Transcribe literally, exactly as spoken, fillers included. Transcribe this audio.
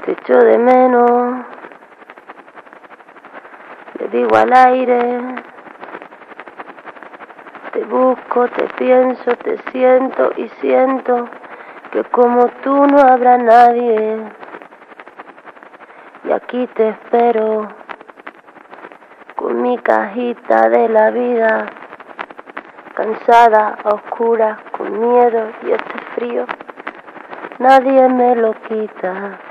Te echo de menos, le digo al aire. Te busco, te pienso, te siento y siento que como tú no habrá nadie. Y aquí te espero con mi cajita de la vida, cansada, a oscuras, con miedo y este frío, nadie me lo quita.